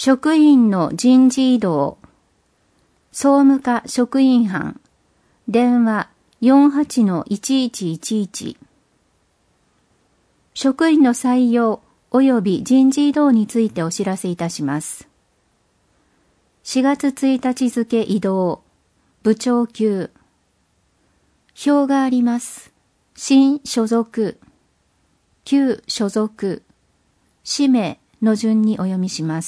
職員の人事異動。総務課職員班。電話 48-1111。職員の採用及び人事異動についてお知らせいたします。4月1日付異動。部長級。表があります。新所属。旧所属。氏名の順にお読みします。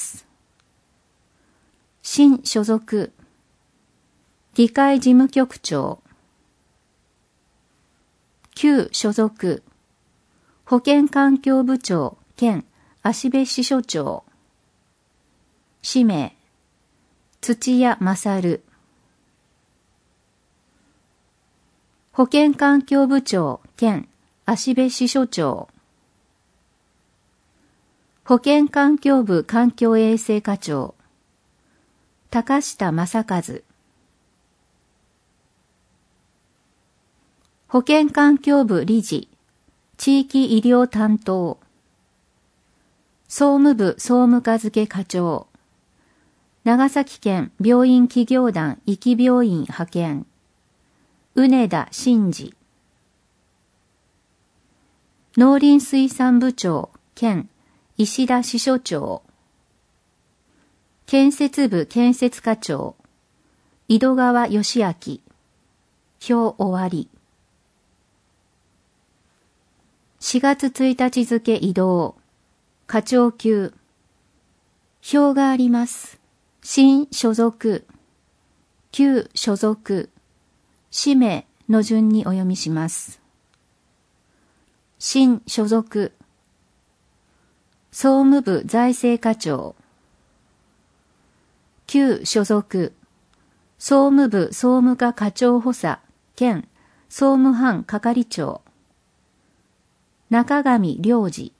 新所属。議会事務局長。旧所属。保健環境部長兼芦部支所長。氏名土屋勝。保健環境部長兼芦部支所長。保健環境部環境衛生課長高下正和。保健環境部理事地域医療担当。総務部総務課付課長長崎県病院企業団壱岐病院派遣畝田真二。農林水産部長兼石田支所長。建設部建設課長井戸川義明。表終わり。4月1日付異動。課長級。表があります。新所属。旧所属。氏名の順にお読みします。新所属。総務部財政課長。旧所属。総務部総務課課長補佐兼総務班係長。中上良二。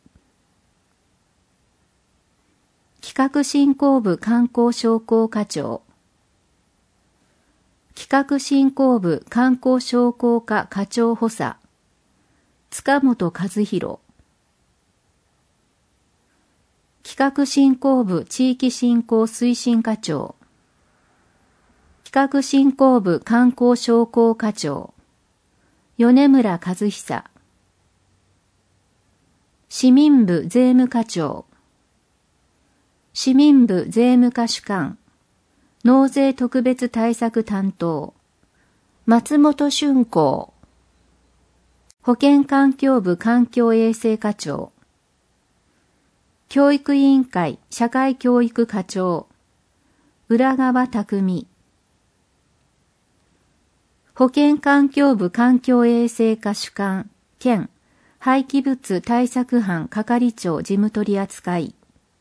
企画振興部観光商工課長。企画振興部観光商工課課長補佐塚本和弘。企画振興部地域振興推進課長。企画振興部観光商工課長米村和久。市民部税務課長。市民部税務課主幹納税特別対策担当松本俊光。保健環境部環境衛生課長。教育委員会社会教育課長浦川匠。保健環境部環境衛生課主幹兼廃棄物対策班係長事務取扱い。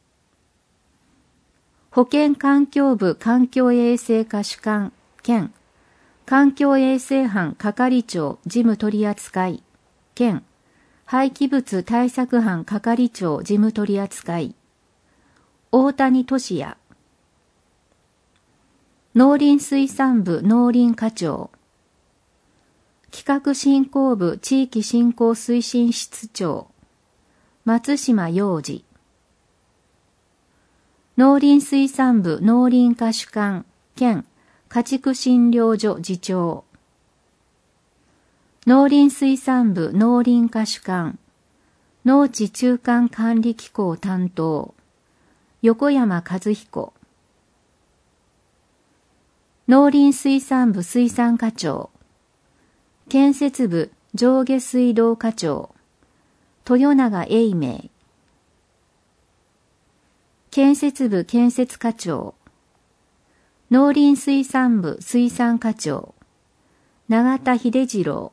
保健環境部環境衛生課主幹兼環境衛生班係長事務取扱い兼廃棄物対策班係長事務取扱い大谷俊也。農林水産部農林課長。企画振興部地域振興推進室長松島洋二。農林水産部農林課主幹兼家畜診療所次長。農林水産部農林課主幹農地中間管理機構担当横山和彦。農林水産部水産課長建設部上下水道課長豊永英明。建設部建設課長農林水産部水産課長永田秀次郎。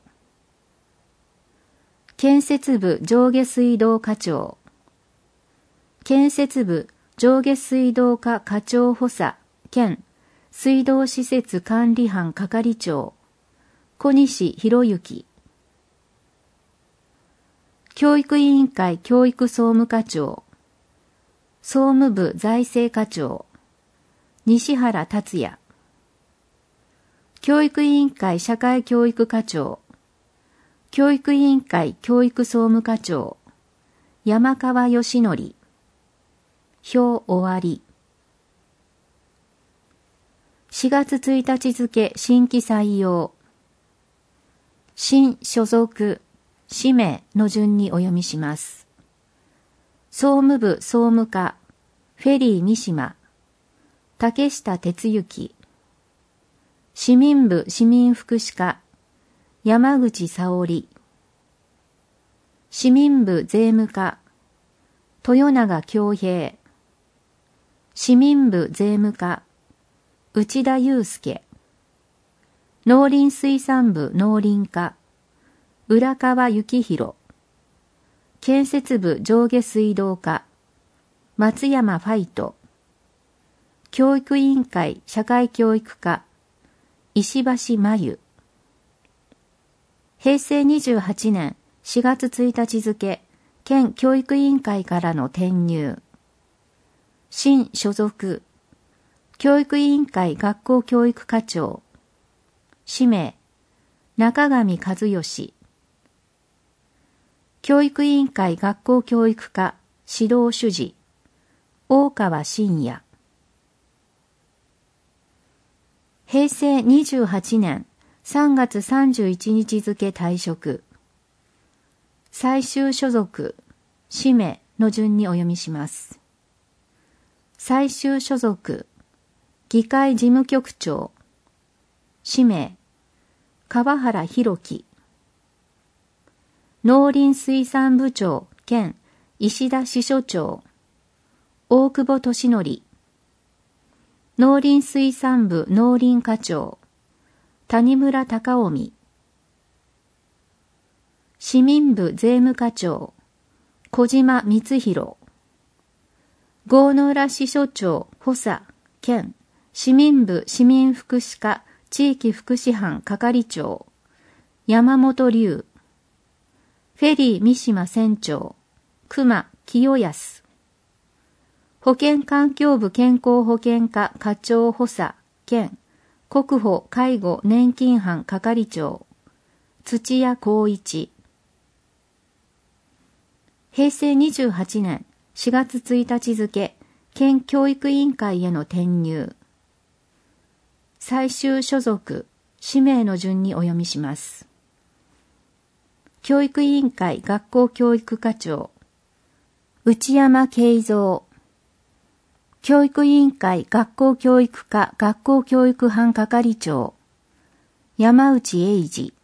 建設部上下水道課長建設部上下水道課課長補佐兼水道施設管理班係長小西博之。教育委員会教育総務課長総務部財政課長西原達也。教育委員会社会教育課長教育委員会教育総務課長山川義則。表終わり。 4月1日付新規採用。新所属、氏名の順にお読みします。総務部総務課、フェリー三島、竹下哲之。市民部市民福祉課、山口沙織。市民部税務課、豊永恭平。市民部税務課、内田祐介。農林水産部農林課、浦川幸宏。建設部上下水道課、松山ファイト。教育委員会社会教育課、石橋真由。平成28年4月1日付、県教育委員会からの転入。新所属、教育委員会学校教育課長。氏名、中上和義。教育委員会学校教育課指導主事、大川信也。平成28年3月31日付退職。最終所属、氏名の順にお読みします。最終所属、議会事務局長。氏名、川原弘樹。農林水産部長兼石田支所長、大久保利則。農林水産部農林課長、谷村隆臣。市民部税務課長、小島光弘。郷野浦支所長補佐兼市民部市民福祉課地域福祉班係長、山本龍。フェリー三島船長、熊清康。保健環境部健康保険課課長補佐兼国保介護年金班係長、土屋光一。平成28年4月1日付、県教育委員会への転入。最終所属、氏名の順にお読みします。教育委員会学校教育課長、内山慶三。教育委員会学校教育課学校教育班係長、山内英二。